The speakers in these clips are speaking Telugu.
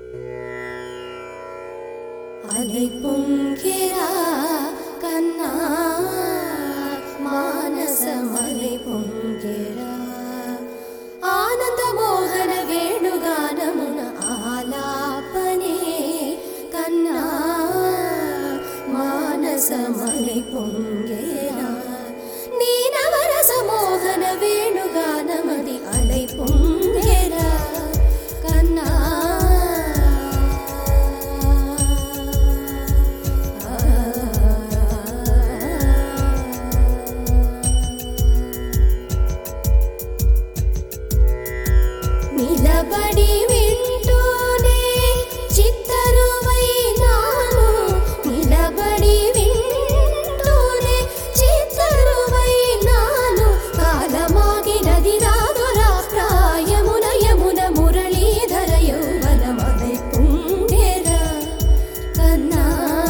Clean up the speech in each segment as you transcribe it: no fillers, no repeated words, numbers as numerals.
అలై పొంగెరా కన్నా మానసమలై పొంగెరా ఆనంద మోహన వేణుగానమున ఆలాపనే కన్నా మానసమలై పొంగెరా నీ నవరస మోహన వేణుగానమది అలై పొంగెరా కన్నా నిలబడి వింటూనే చిత్తరువైనాను నిలబడి వింటూనే చిత్తరువైనాను కాలమాగినది రాదురా ప్రాయమున యమున మురళీధర యౌవనమలై పొంగెరా కన్నా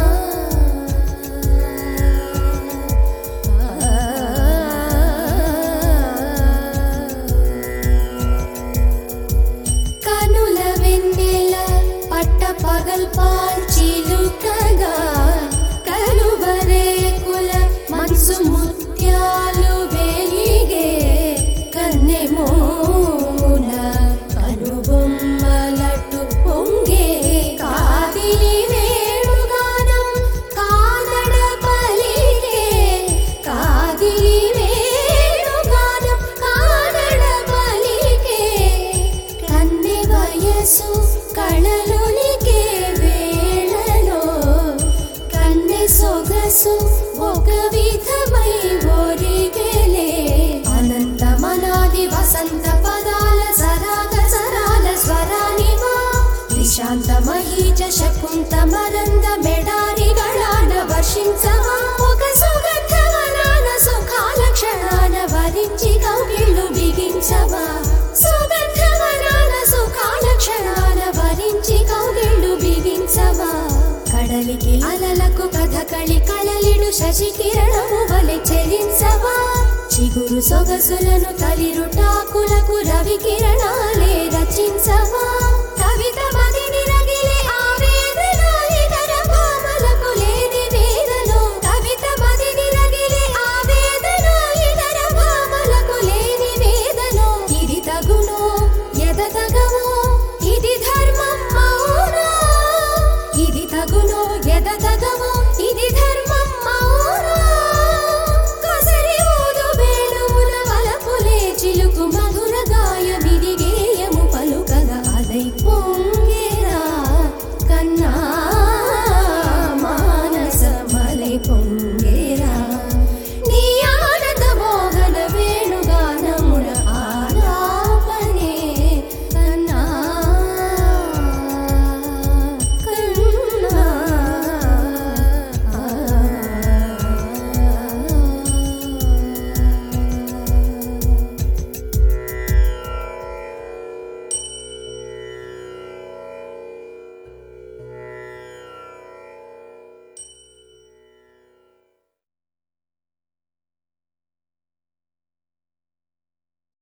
పగల్పాల్ చిలుకగా కలువరేకుల మనసు ముత్యాలు వెలిగే కన్నెమోన కనుబొమ్మలటు పొంగే కాదిలి వేణుగానం కాదడ పలికే కాదిలి వేణుగానం కాదడ పలికే కన్నె వయసు కళలొలికే వేళలో కన్నె సొగసు ఒక విధమై ఒరిగెలే అనంతమనాది వసంత పదాల సరాగ సరాల స్వరానివా నిశాంత మహీజ శకుంత మరంద మెడారిగళాన వర్షించవా ఒక సుగంధవనాన సుఖాల క్షణాన వరించి కౌగిళ్ళు బిగించవా సుగంధవనాన సుఖాల క్షణాన వరించి కౌగిళ్ళు బిగించవా కడలికి అలలకు కథకళి కళలిడు శశి కిరణము వలె చెలించవా చిగురు సొగసులను తలిరుటాకులకు